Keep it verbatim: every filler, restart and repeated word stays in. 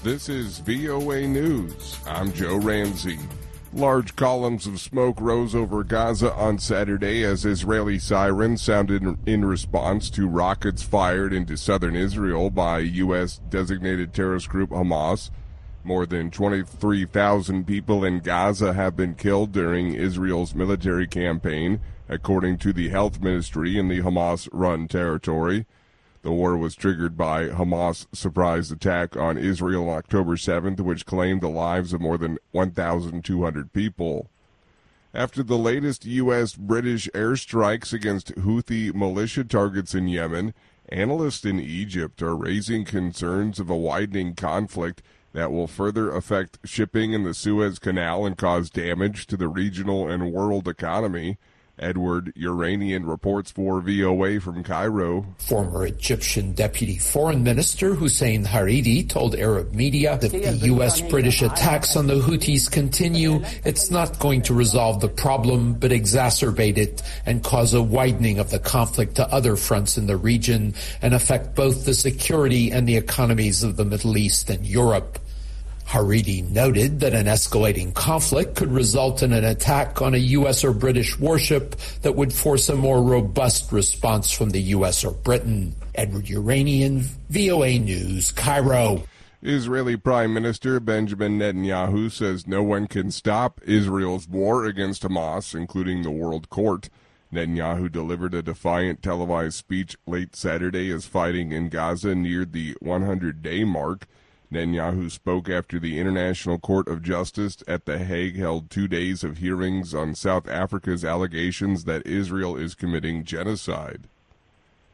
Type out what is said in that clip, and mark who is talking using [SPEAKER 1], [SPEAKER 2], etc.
[SPEAKER 1] This is V O A News. I'm Joe Ramsey. Large columns of smoke rose over Gaza on Saturday as Israeli sirens sounded in response to rockets fired into southern Israel by U S-designated terrorist group Hamas. More than twenty-three thousand people in Gaza have been killed during Israel's military campaign, according to the health ministry in the Hamas-run territory. The war was triggered by Hamas' surprise attack on Israel on October seventh, which claimed the lives of more than one thousand two hundred people. After the latest U S-British airstrikes against Houthi militia targets in Yemen, analysts in Egypt are raising concerns of a widening conflict that will further affect shipping in the Suez Canal and cause damage to the regional and world economy. Edward Uranian reports for V O A from Cairo.
[SPEAKER 2] Former Egyptian Deputy Foreign Minister Hussein Hariri told Arab media that the U S-British attacks on the Houthis continue. It's not going to resolve the problem, but exacerbate it and cause a widening of the conflict to other fronts in the region and affect both the security and the economies of the Middle East and Europe. Hariri noted that an escalating conflict could result in an attack on a U S or British warship that would force a more robust response from the U S or Britain. Edward Uranian, V O A News, Cairo.
[SPEAKER 1] Israeli Prime Minister Benjamin Netanyahu says no one can stop Israel's war against Hamas, including the World Court. Netanyahu delivered a defiant televised speech late Saturday as fighting in Gaza neared the hundred-day mark. Netanyahu spoke after the International Court of Justice at The Hague held two days of hearings on South Africa's allegations that Israel is committing genocide.